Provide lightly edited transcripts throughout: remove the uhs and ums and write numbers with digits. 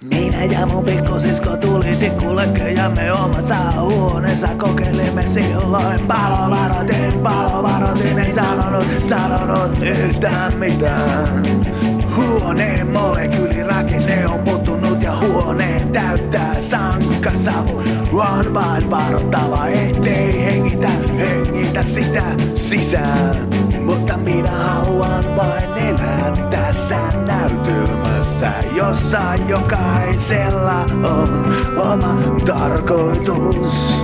Minä ja mun pikkusisko tuli tikkulökkö ja me omassa huoneessa kokeilimme silloin. Palovaroitin, ei sanonut yhtään mitään. Huoneen molekyylirakenne on muuttunut ja huoneen täyttää sankkasavu. On vain varoittava, ettei hengitä sitä sisään. Mutta minä haluan vain elää tässä näytelmässä, jossa jokaisella on oma tarkoitus.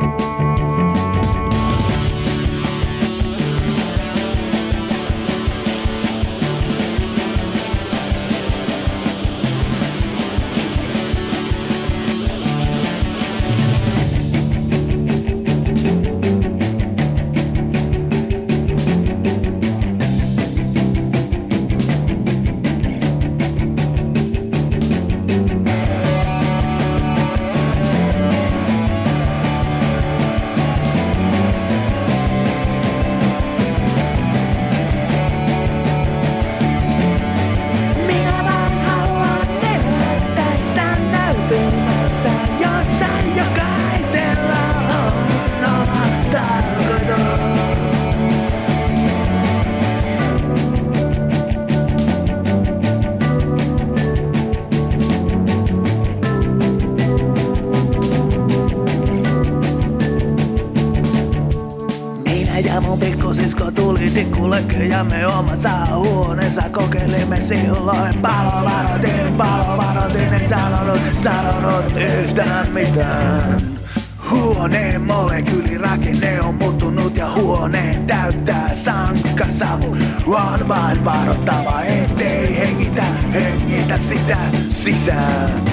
Ja mun pikkusisko tuli tikkulökkö ja me omassa huoneessa kokeilimme silloin. Palovaroitin, ei sanonut yhtään mitään. Huoneen molekyylirakenne on muuttunut ja huoneen täyttää sankkasavu. On vain varoittava, ettei hengitä sitä sisään.